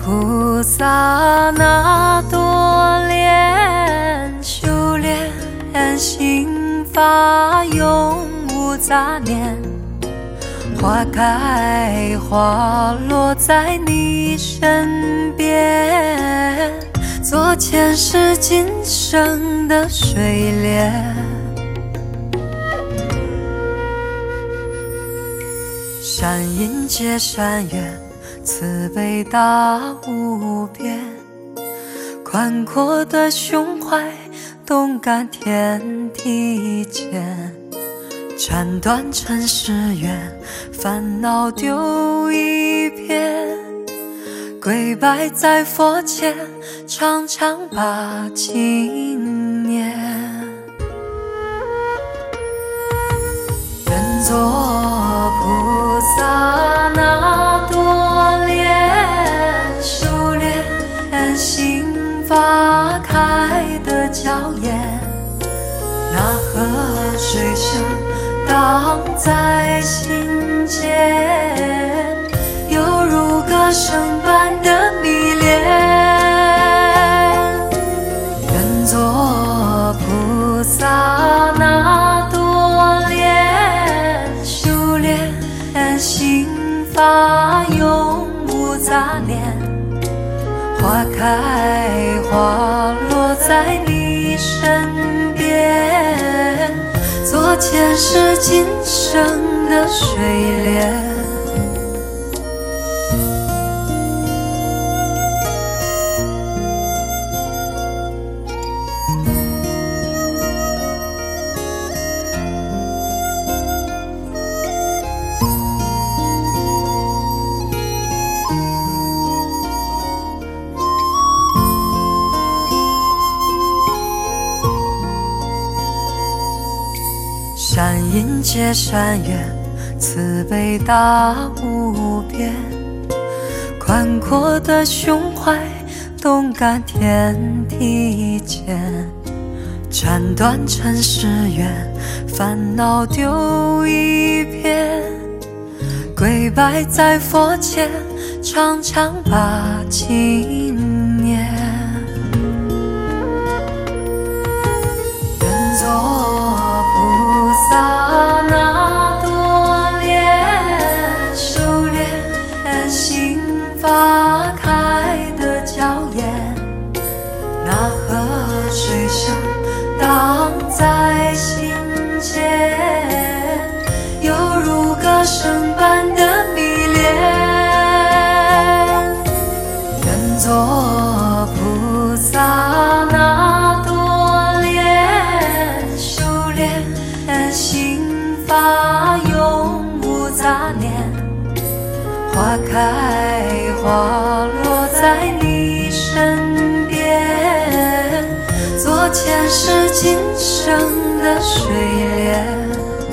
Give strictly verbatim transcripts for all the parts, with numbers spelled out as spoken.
菩萨那多莲，修炼心法永无杂念，花开花落在你身边，做前世今生的水莲。善因结善缘，慈悲大无边，宽阔的胸怀，动感天地间，斩断尘世缘，烦恼丢一片，跪拜在佛前，常常把经念。愿做菩萨那多莲，修炼心法开的娇艳，那河水声荡在心间，犹如歌声般的迷恋。愿做菩萨那多莲，修炼心法永无杂念，花开花落在你身边，做前世今生的水莲。善因结善缘，慈悲大无边，宽阔的胸怀，动感天地间，斩断尘世缘，烦恼丢一片，跪拜在佛前，常常把经念。愿做菩萨那多莲，修炼心法开的娇艳，那河水声荡在心间，犹如歌声般的迷恋。愿做菩萨那多莲，修炼心法永无杂念，花开花落在你身边，做前世今生的水莲。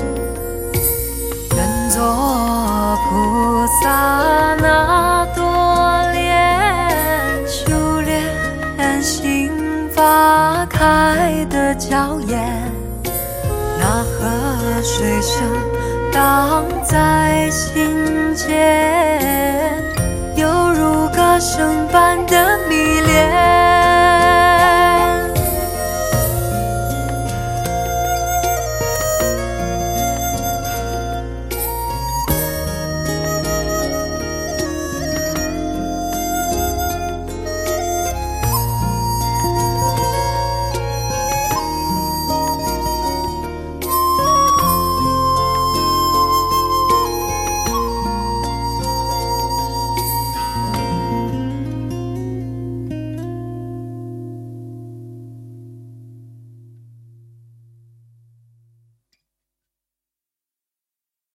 愿做菩萨那多莲，修炼心法开的娇艳，那河水声荡在心间，犹如歌声般的迷恋。